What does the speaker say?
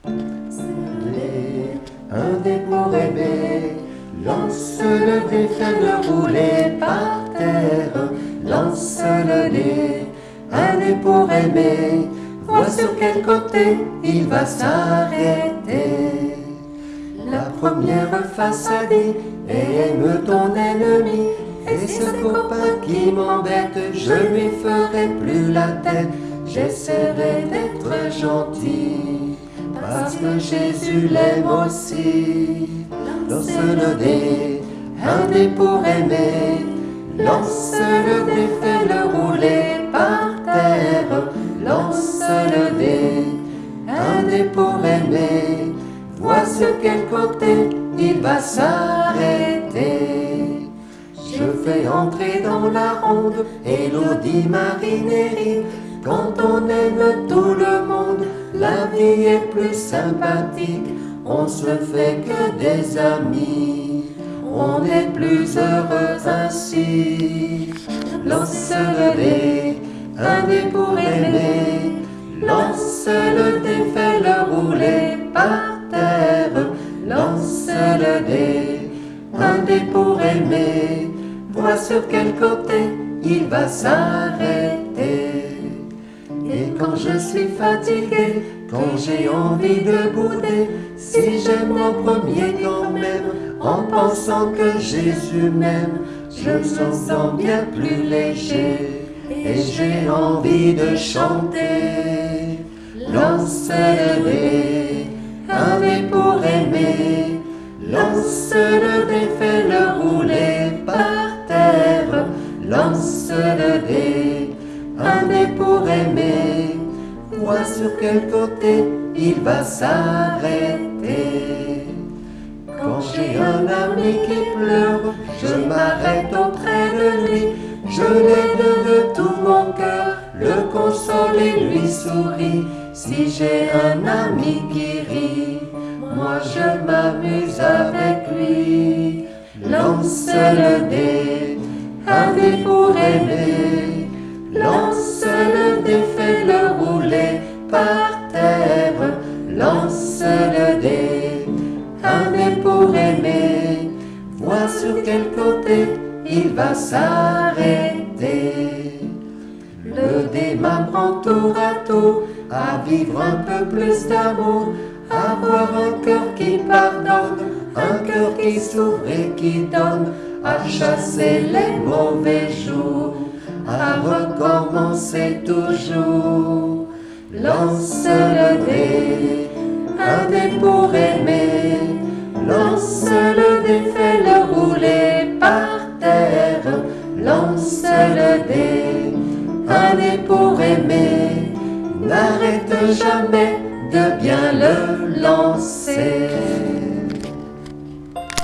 Un dé pour aimer, lance le dé, fais-le rouler par terre. Lance le dé, un dé pour aimer, vois sur quel côté il va s'arrêter. La première face à dé, aime ton ennemi, et ce copain qui m'embête, je lui ferai plus la tête. J'essaierai d'être gentil, parce que Jésus l'aime aussi. Lance le dé, un dé pour aimer, lance le dé, fais-le rouler par terre. Lance le dé, un dé pour aimer, vois sur quel côté il va s'arrêter. Je fais entrer dans la ronde Élodie Marineri. Quand on aime tout le monde, la vie est plus sympathique. On se fait que des amis, on est plus heureux ainsi. Lance le dé, un dé pour aimer, lance le dé, fais-le rouler par terre. Lance le dé, un dé pour aimer, vois sur quel côté il va s'arrêter. Et quand je suis fatigué, quand j'ai envie de bouder, si j'aime en premier quand même, en pensant que Jésus m'aime, je me sens bien plus léger, et j'ai envie de chanter. Lance le dé, un dé pour aimer, lance le dé, fais-le rouler par terre. Lance le dé, un dé pour aimer, vois sur quel côté il va s'arrêter. Quand j'ai un ami qui pleure, je m'arrête auprès de lui, je l'aide de tout mon cœur, le console et lui souris. Si j'ai un ami qui rit, moi je m'amuse avec lui. Lance le dé, un dé pour aimer, lance le dé, fais-le rouler par terre. Lance le dé, un dé pour aimer, vois sur quel côté il va s'arrêter. Le dé m'apprend tour à tour à vivre un peu plus d'amour, à avoir un cœur qui pardonne, un cœur qui s'ouvre et qui donne, à chasser les mauvais jours, à recommencer toujours. Lance le dé, un dé pour aimer, lance le dé, fais-le rouler par terre. Lance le dé, un dé pour aimer, n'arrête jamais de bien le lancer.